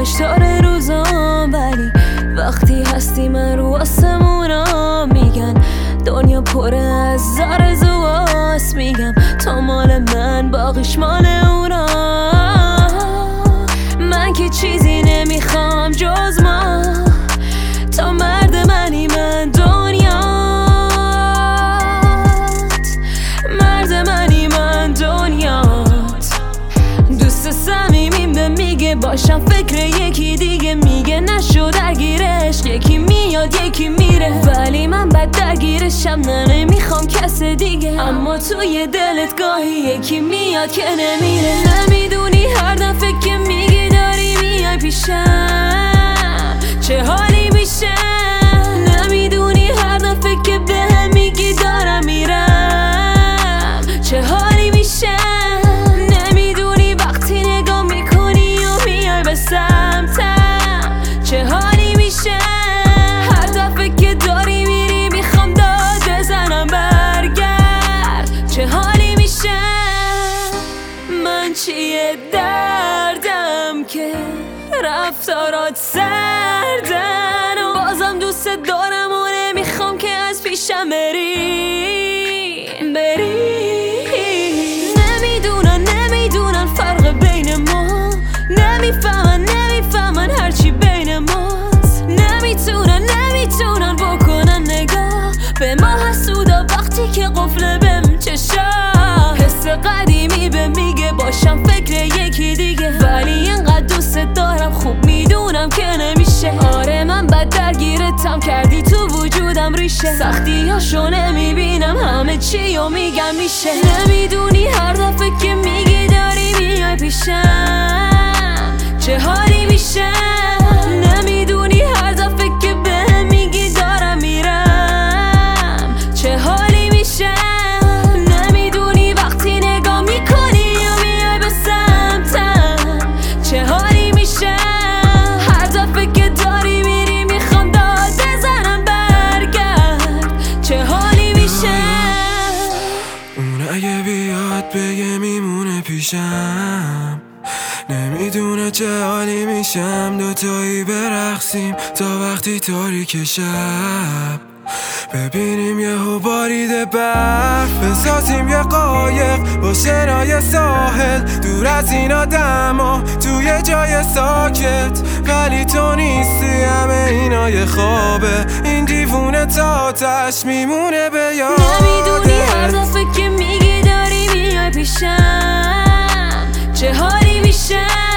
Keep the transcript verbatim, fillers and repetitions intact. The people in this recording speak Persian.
کشتار روزام، ولی وقتی هستی من رو آسمونا. میگن دنیا پر از آرزواست، میگم تا مال من باقیش مال اونا. من که چیزی نمیخوام جز ما، تا مرد منی من دنیات، مرد منی من دنیات. دوست صمیمیم به میگه باشم فکر یکی دیگه، میگه نشو درگیر عشق، یکی میاد یکی میره، ولی من بد درگیرشم، نه نمیخوام کس دیگه. اما توی دلت گاهی یکی میاد که نمیره. نمیدونی هر دفعه که میگی داری میای پیشم چه حالی میشه، نمیدونی هر دفعه که بهم میگی دارم میرم چه حالی میشه، نمیدونی وقتی نگاه میکنی و میای به سمتم چه حالی میشه. هر دفعه که داری میری میخوام داد بزنم برگرد چه حالی میشه. من چیه دردم که رفتارات سردن و بازم دوست دارم و نمیخوام که از پیشم بری بری. نمیدونن نمیدونن فرق بین ما، نمیفهمن نمیفهمن هرچی بین ماست، نمیتونن نمیتونن بکنن نگاه به ما حسودا وقتی که قفل بهم چشا. حس قدیمی به میگه باشم فکر یکی دیگه، ولی اینقدر دوست دارم خوب میدونم که نمیشه. آره من بد درگیرتم، کردی تو وجودم ریشه، سختی هاشو نمیبینم همه چی و میگم میشه. نمیدونی هر دفعه که میگی داری میای پیشم چه حالی میشه، نمیدونی هر دفعه که بهم میگی دارم میرم چه حالی میشه، نمیدونی وقتی نگاه میکنی و میای به سمتم چه حالی میشه. هر دفعه که داری میری میخوام داد بزنم برگرد چه حالی میشه. اون اگه بیاد بگه میمونه پیشم، نمیدونه چه حالی میشم، دوتایی برقصیم تا وقتی تاریک شب، ببینیم یهو بارید برف، بسازیم یه قایق با شنای ساحل، دور از این آدما توی جای ساکت، ولی تو نیستی همه اینا یه خوابه، این دیوونه تا آتش میمونه به یادت. نمیدونی هر دفعه که میگی داری میای پیشم چه حالی میشه،